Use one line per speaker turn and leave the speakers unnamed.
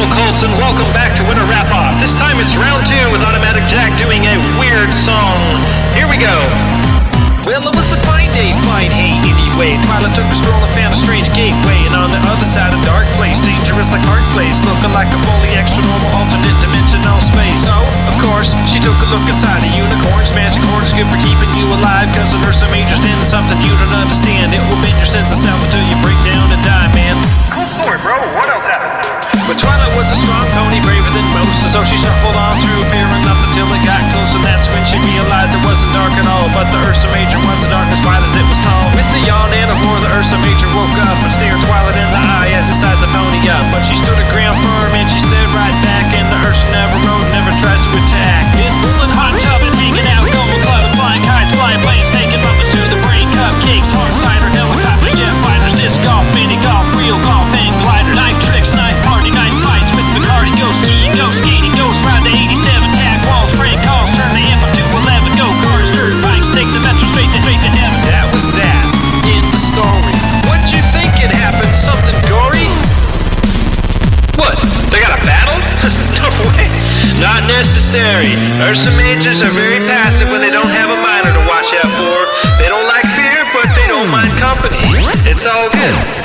Colonel Colson. Welcome back to Winter Wrap-Off. This time it's round 2 with Automatic Jack doing a weird song. Here we go. Well, it was a fine day, fine hay, anyway. Twilight took a stroll and found a strange gateway. And on the other side, a dark place, dangerous like hard place, looking like a fully extra normal alternate dimensional space. So, of course, she took a look inside a unicorn. Magic horn is good for keeping you alive, cause the Ursa Major's in something you don't understand. It will bend your sense of self until you break down and die, man.
Cool story, bro. What else happened?
But Twilight was a strong pony, braver than most, and so she shuffled on through, fearing nothing till it got close, and that's when she realized it wasn't dark at all. But the Ursa Major was as dark as wide as it was tall. With a yawn and a roar, the Ursa Major woke up and stared Twilight in the eye as it sized the pony up. But she stood her ground firm and she stared right back, and the Ursa never rode, never tries to attack. In pool and hot tub and hanging out, going club and flying kites, flying planes, taking bumpers to the brain, cupcakes, hard cider, helicopters, jet fighters, disc golf, mini golf, real golf, hang gliders, knife tricks, knife party, knife fights with Bacardi, go skiing, go skating, ghost ride to 87, tag walls, prank calls, turn the amp up to 11, go cars, dirt bikes, take the metro straight to heaven. That was that. End the story. What'd you think it happened? Something gory? What? They got a battle? No way. Not necessary. Ursa Majors are very passive when they don't have a minor to watch out for. They don't like fear, but they don't mind company. It's all good.